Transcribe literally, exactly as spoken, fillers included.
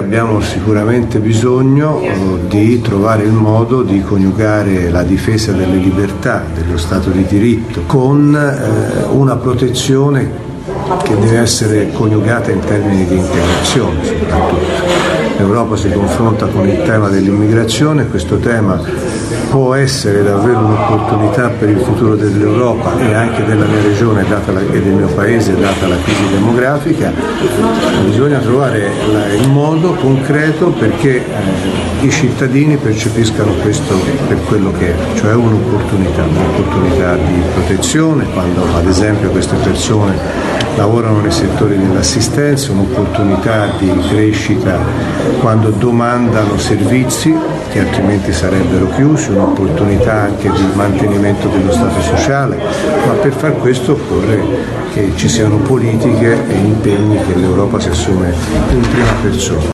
abbiamo sicuramente bisogno di trovare il modo di coniugare la difesa delle libertà, dello Stato di diritto, con eh, una protezione che deve essere coniugata in termini di integrazione soprattutto. L'Europa si confronta con il tema dell'immigrazione, questo tema può essere davvero un'opportunità per il futuro dell'Europa e anche della mia regione data la, e del mio paese data la crisi demografica. Bisogna trovare la, il modo concreto perché eh, i cittadini percepiscano questo per quello che è, cioè un'opportunità, un'opportunità di protezione quando ad esempio queste persone lavorano nei settori dell'assistenza, un'opportunità di crescita quando domandano servizi che altrimenti sarebbero chiusi, un'opportunità anche di mantenimento dello Stato sociale, ma per far questo occorre che ci siano politiche e impegni che l'Europa si assume in prima persona.